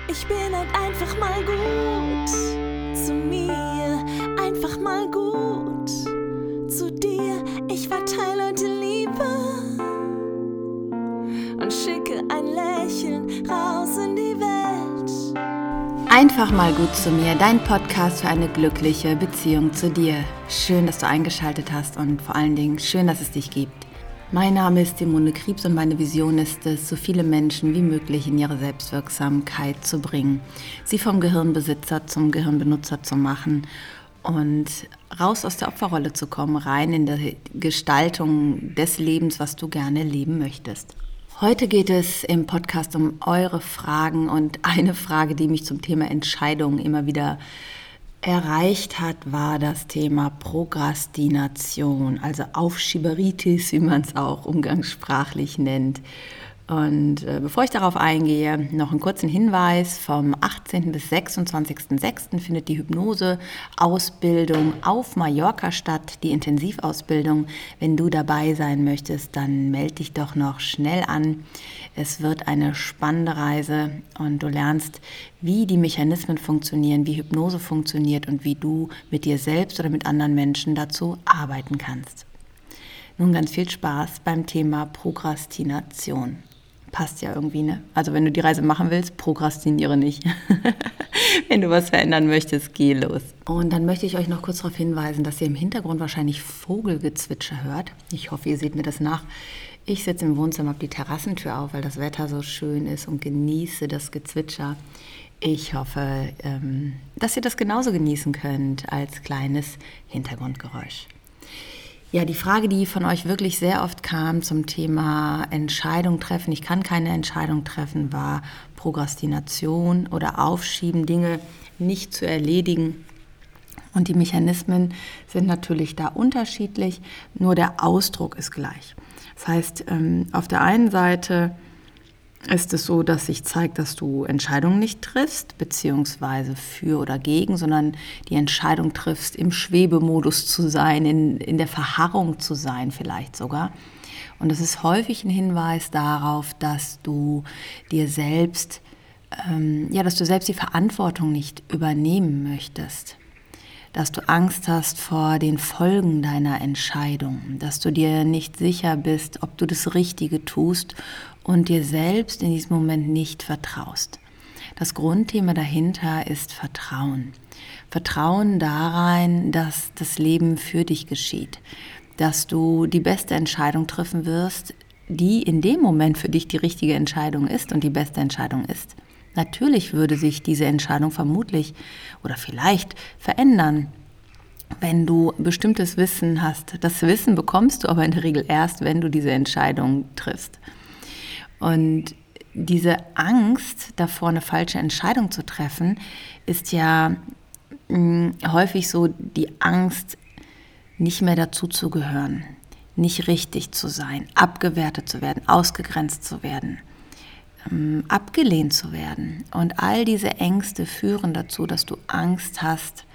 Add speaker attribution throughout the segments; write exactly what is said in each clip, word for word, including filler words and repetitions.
Speaker 1: Ich bin halt einfach mal gut zu mir, einfach mal gut zu dir. Ich verteile heute Liebe und schicke ein Lächeln raus in die Welt.
Speaker 2: Einfach mal gut zu mir, dein Podcast für eine glückliche Beziehung zu dir. Schön, dass du eingeschaltet hast und vor allen Dingen schön, dass es dich gibt. Mein Name ist Simone Kriebs und meine Vision ist es, so viele Menschen wie möglich in ihre Selbstwirksamkeit zu bringen, sie vom Gehirnbesitzer zum Gehirnbenutzer zu machen und raus aus der Opferrolle zu kommen, rein in die Gestaltung des Lebens, was du gerne leben möchtest. Heute geht es im Podcast um eure Fragen und eine Frage, die mich zum Thema Entscheidungen immer wieder erreicht hat, war das Thema Prokrastination, also Aufschieberitis, wie man es auch umgangssprachlich nennt. Und äh, bevor ich darauf eingehe, noch einen kurzen Hinweis: Vom achtzehnten bis sechsundzwanzigsten sechsten findet die Hypnose-Ausbildung auf Mallorca statt, die Intensivausbildung. Wenn du dabei sein möchtest, dann melde dich doch noch schnell an. Es wird eine spannende Reise und du lernst, wie die Mechanismen funktionieren, wie Hypnose funktioniert und wie du mit dir selbst oder mit anderen Menschen dazu arbeiten kannst. Nun ganz viel Spaß beim Thema Prokrastination. Passt ja irgendwie, ne? Also wenn du die Reise machen willst, prokrastiniere nicht. Wenn du was verändern möchtest, geh los. Und dann möchte ich euch noch kurz darauf hinweisen, dass ihr im Hintergrund wahrscheinlich Vogelgezwitscher hört. Ich hoffe, ihr seht mir das nach. Ich sitze im Wohnzimmer, habe die Terrassentür auf, weil das Wetter so schön ist und genieße das Gezwitscher. Ich hoffe, dass ihr das genauso genießen könnt als kleines Hintergrundgeräusch. Ja, die Frage, die von euch wirklich sehr oft kam zum Thema Entscheidung treffen, ich kann keine Entscheidung treffen, war Prokrastination oder Aufschieben, Dinge nicht zu erledigen. Und die Mechanismen sind natürlich da unterschiedlich, nur der Ausdruck ist gleich. Das heißt, auf der einen Seite ist es so, dass sich zeigt, dass du Entscheidungen nicht triffst, beziehungsweise für oder gegen, sondern die Entscheidung triffst, im Schwebemodus zu sein, in, in der Verharrung zu sein vielleicht sogar. Und das ist häufig ein Hinweis darauf, dass du dir selbst, ähm, ja, dass du selbst die Verantwortung nicht übernehmen möchtest. Dass du Angst hast vor den Folgen deiner Entscheidung, dass du dir nicht sicher bist, ob du das Richtige tust und dir selbst in diesem Moment nicht vertraust. Das Grundthema dahinter ist Vertrauen. Vertrauen darein, dass das Leben für dich geschieht, dass du die beste Entscheidung treffen wirst, die in dem Moment für dich die richtige Entscheidung ist und die beste Entscheidung ist. Natürlich würde sich diese Entscheidung vermutlich oder vielleicht verändern, wenn du bestimmtes Wissen hast. Das Wissen bekommst du aber in der Regel erst, wenn du diese Entscheidung triffst. Und diese Angst davor, eine falsche Entscheidung zu treffen, ist ja mh, häufig so die Angst, nicht mehr dazuzugehören, nicht richtig zu sein, abgewertet zu werden, ausgegrenzt zu werden, abgelehnt zu werden. Und all diese Ängste führen dazu, dass du Angst hast,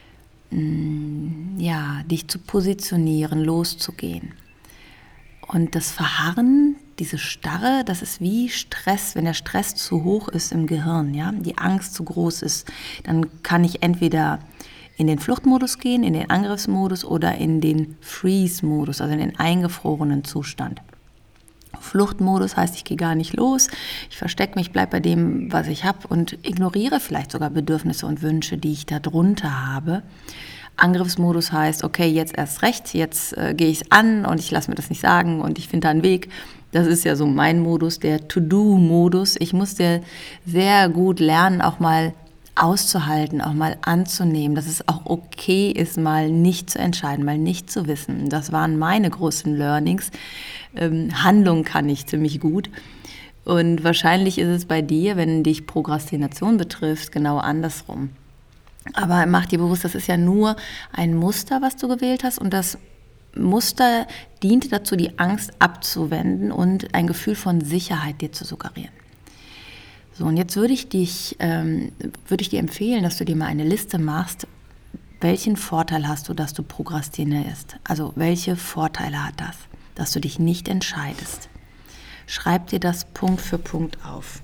Speaker 2: ja, dich zu positionieren, loszugehen. Und das Verharren, diese Starre, das ist wie Stress. Wenn der Stress zu hoch ist im Gehirn, ja, die Angst zu groß ist, dann kann ich entweder in den Fluchtmodus gehen, in den Angriffsmodus oder in den Freeze-Modus, also in den eingefrorenen Zustand. Fluchtmodus heißt, ich gehe gar nicht los, ich verstecke mich, bleibe bei dem, was ich habe und ignoriere vielleicht sogar Bedürfnisse und Wünsche, die ich da drunter habe. Angriffsmodus heißt, okay, jetzt erst recht, jetzt äh, gehe ich es an und ich lasse mir das nicht sagen und ich finde da einen Weg. Das ist ja so mein Modus, der To-Do-Modus. Ich musste sehr gut lernen, auch mal auszuhalten, auch mal anzunehmen, dass es auch okay ist, mal nicht zu entscheiden, mal nicht zu wissen. Das waren meine großen Learnings. Ähm, Handlung kann ich ziemlich gut. Und wahrscheinlich ist es bei dir, wenn dich Prokrastination betrifft, genau andersrum. Aber mach dir bewusst, das ist ja nur ein Muster, was du gewählt hast. Und das Muster dient dazu, die Angst abzuwenden und ein Gefühl von Sicherheit dir zu suggerieren. So, und jetzt würde ich dich, ähm, würde ich dir empfehlen, dass du dir mal eine Liste machst, welchen Vorteil hast du, dass du prokrastinierst? Also welche Vorteile hat das, dass du dich nicht entscheidest? Schreib dir das Punkt für Punkt auf.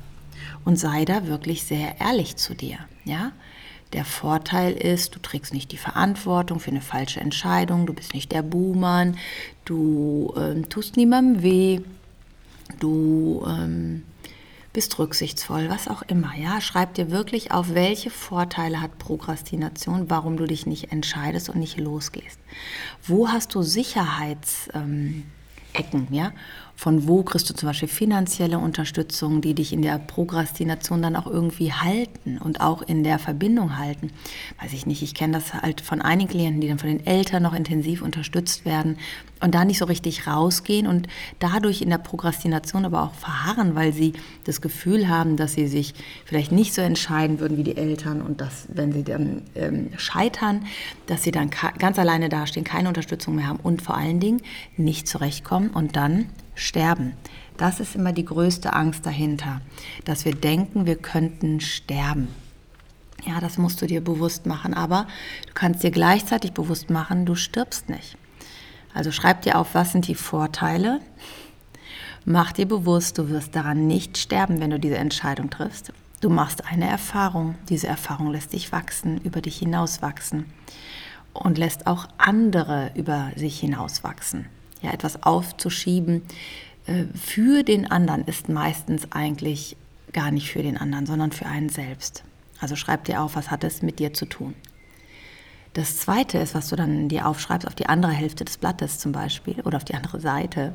Speaker 2: und sei da wirklich sehr ehrlich zu dir, ja. Der Vorteil ist, du trägst nicht die Verantwortung für eine falsche Entscheidung, du bist nicht der Buhmann, du äh, tust niemandem weh, du ähm, bist rücksichtsvoll, was auch immer. Ja? Schreib dir wirklich auf, welche Vorteile hat Prokrastination, warum du dich nicht entscheidest und nicht losgehst. Wo hast du Sicherheitsecken? Ähm, ja? Von wo kriegst du zum Beispiel finanzielle Unterstützung, die dich in der Prokrastination dann auch irgendwie halten und auch in der Verbindung halten. Weiß ich nicht, ich kenne das halt von einigen Klienten, die dann von den Eltern noch intensiv unterstützt werden und da nicht so richtig rausgehen und dadurch in der Prokrastination aber auch verharren, weil sie das Gefühl haben, dass sie sich vielleicht nicht so entscheiden würden wie die Eltern und dass, wenn sie dann ähm, scheitern, dass sie dann ka- ganz alleine dastehen, keine Unterstützung mehr haben und vor allen Dingen nicht zurechtkommen und dann sterben. Das ist immer die größte Angst dahinter, dass wir denken, wir könnten sterben. Ja, das musst du dir bewusst machen, aber du kannst dir gleichzeitig bewusst machen, du stirbst nicht. Also schreib dir auf, was sind die Vorteile. Mach dir bewusst, du wirst daran nicht sterben, wenn du diese Entscheidung triffst. Du machst eine Erfahrung. Diese Erfahrung lässt dich wachsen, über dich hinaus wachsen und lässt auch andere über sich hinaus wachsen. Ja, etwas aufzuschieben äh, für den anderen ist meistens eigentlich gar nicht für den anderen, sondern für einen selbst. Also schreib dir auf, was hat es mit dir zu tun. Das Zweite ist, was du dann dir aufschreibst, auf die andere Hälfte des Blattes zum Beispiel oder auf die andere Seite.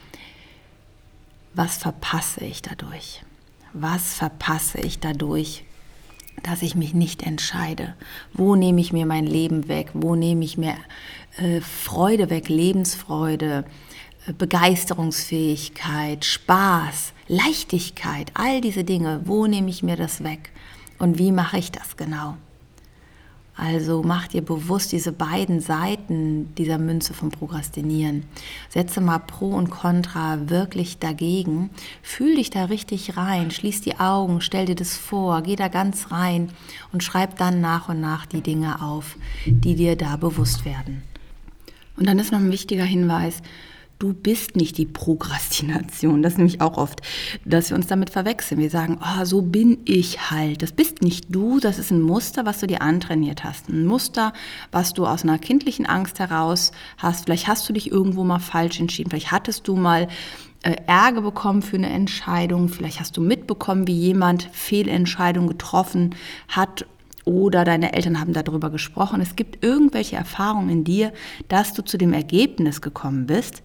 Speaker 2: Was verpasse ich dadurch? Was verpasse ich dadurch, dass ich mich nicht entscheide? Wo nehme ich mir mein Leben weg? Wo nehme ich mir äh, Freude weg, Lebensfreude, äh, Begeisterungsfähigkeit, Spaß, Leichtigkeit, all diese Dinge. Wo nehme ich mir das weg? Und wie mache ich das genau? Also mach dir bewusst diese beiden Seiten dieser Münze vom Prokrastinieren. Setze mal Pro und Contra wirklich dagegen. Fühl dich da richtig rein, schließ die Augen, stell dir das vor, geh da ganz rein und schreib dann nach und nach die Dinge auf, die dir da bewusst werden. Und dann ist noch ein wichtiger Hinweis: Du bist nicht die Prokrastination. Das ist nämlich auch oft, dass wir uns damit verwechseln. Wir sagen, oh, so bin ich halt. Das bist nicht du, das ist ein Muster, was du dir antrainiert hast. Ein Muster, was du aus einer kindlichen Angst heraus hast. Vielleicht hast du dich irgendwo mal falsch entschieden. Vielleicht hattest du mal äh, Ärger bekommen für eine Entscheidung. Vielleicht hast du mitbekommen, wie jemand Fehlentscheidungen getroffen hat. Oder deine Eltern haben darüber gesprochen. Es gibt irgendwelche Erfahrungen in dir, dass du zu dem Ergebnis gekommen bist,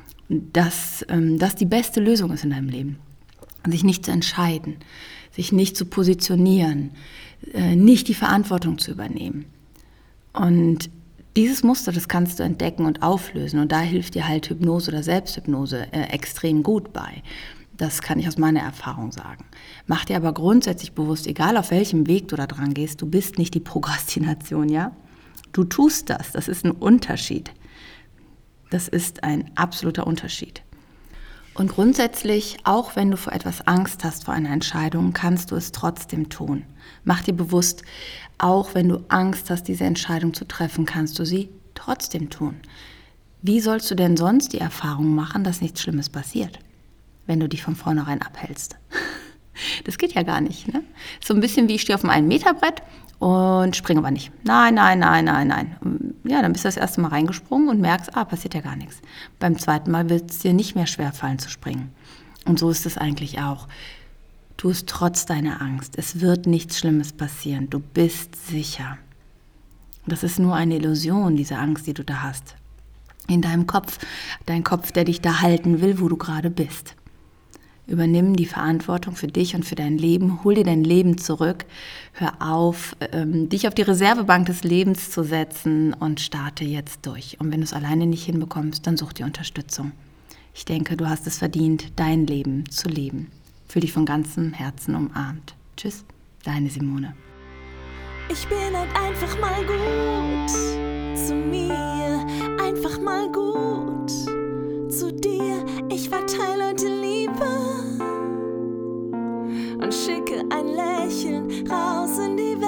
Speaker 2: dass das die beste Lösung ist in deinem Leben. Sich nicht zu entscheiden, sich nicht zu positionieren, nicht die Verantwortung zu übernehmen. Und dieses Muster, das kannst du entdecken und auflösen. Und da hilft dir halt Hypnose oder Selbsthypnose äh, extrem gut bei. Das kann ich aus meiner Erfahrung sagen. Mach dir aber grundsätzlich bewusst, egal auf welchem Weg du da dran gehst, du bist nicht die Prokrastination, ja? Du tust das, das ist ein Unterschied. Das ist ein absoluter Unterschied. Und grundsätzlich, auch wenn du vor etwas Angst hast, vor einer Entscheidung, kannst du es trotzdem tun. Mach dir bewusst, auch wenn du Angst hast, diese Entscheidung zu treffen, kannst du sie trotzdem tun. Wie sollst du denn sonst die Erfahrung machen, dass nichts Schlimmes passiert, wenn du dich von vornherein abhältst? Das geht ja gar nicht, ne? So ein bisschen wie ich stehe auf einem ein Meter Brett und springe aber nicht. Nein, nein, nein, nein, nein. Ja, dann bist du das erste Mal reingesprungen und merkst, ah, passiert ja gar nichts. Beim zweiten Mal wird es dir nicht mehr schwerfallen zu springen. Und so ist es eigentlich auch. Tu es trotz deiner Angst. Es wird nichts Schlimmes passieren. Du bist sicher. Das ist nur eine Illusion, diese Angst, die du da hast. In deinem Kopf, dein Kopf, der dich da halten will, wo du gerade bist. Übernimm die Verantwortung für dich und für dein Leben. Hol dir dein Leben zurück. Hör auf, ähm, dich auf die Reservebank des Lebens zu setzen und starte jetzt durch. Und wenn du es alleine nicht hinbekommst, dann such dir Unterstützung. Ich denke, du hast es verdient, dein Leben zu leben. Fühl dich von ganzem Herzen umarmt. Tschüss, deine Simone.
Speaker 1: Ich bin halt einfach mal gut zu mir, einfach mal gut zu dir. Ich verteile heute Liebe und schicke ein Lächeln raus in die Welt.